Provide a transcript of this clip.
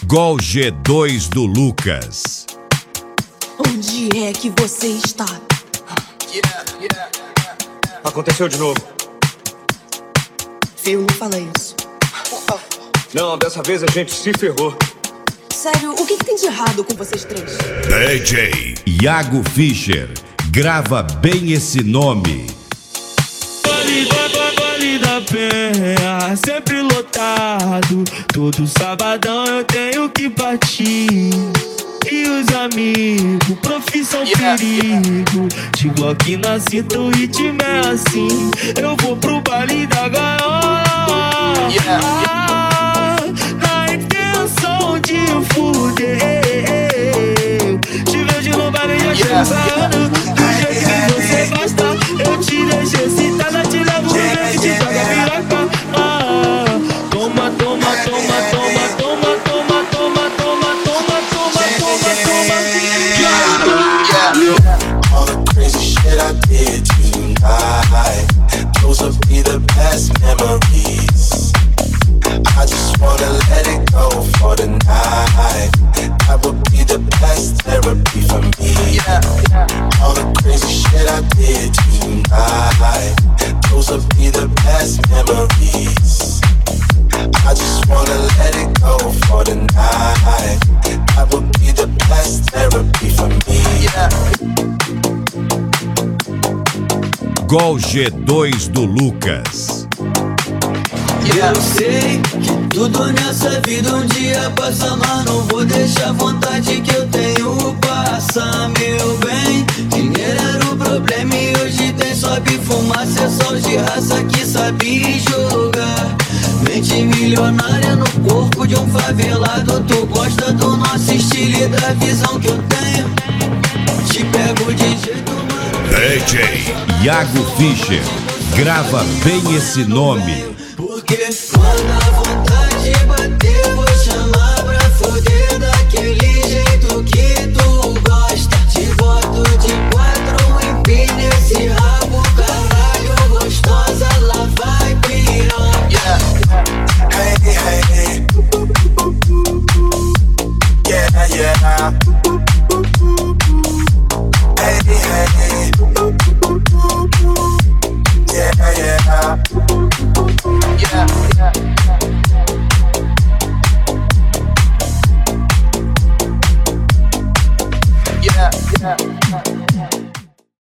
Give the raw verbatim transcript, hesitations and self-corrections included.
Gol G dois do Lucas. Onde é que você está? Yeah, yeah. Aconteceu de novo. Phil, não fala isso. Não, dessa vez a gente se ferrou. Sério, o que, que tem de errado com vocês três? D J Iago Fischer. Grava bem esse nome. Vale da Penha, sempre lotado. Todo sabadão eu tenho que partir. E os amigos, profissão yeah, perigo. De Glock na cinta, o ritmo é assim. Eu vou pro baile da gaiola, yeah, ah, na intenção de fuder. Te vejo no baile já yeah, chegando. Do jeito que você gosta, eu te deixo excitada. Te levo no meio, te joga piroca. Ah, toma, toma, toma, toma, toma, toma, toma, toma, toma, toma, toma, All the crazy shit I did tonight, those will be the best memories. I just wanna let it go for the night. That would be the best therapy for me. All the crazy shit I did tonight, those will be the best memories. I just wanna let it go for the night. That would be the best therapy for me. Gol G dois do Lucas. Eu sei que tudo nessa vida um dia passa, mas não vou deixar a vontade que eu tenho passar, meu bem. Dinheiro era o problema e hoje tem sobe fumaça. É só de raça que sabe jogar. Mente milionária no corpo de um favelado. Tu gosta do nosso estilo e da visão que eu tenho. Te pego de jeito, mano. D J Iago Fischer. Grava bem esse nome. Porque quando a vontade bater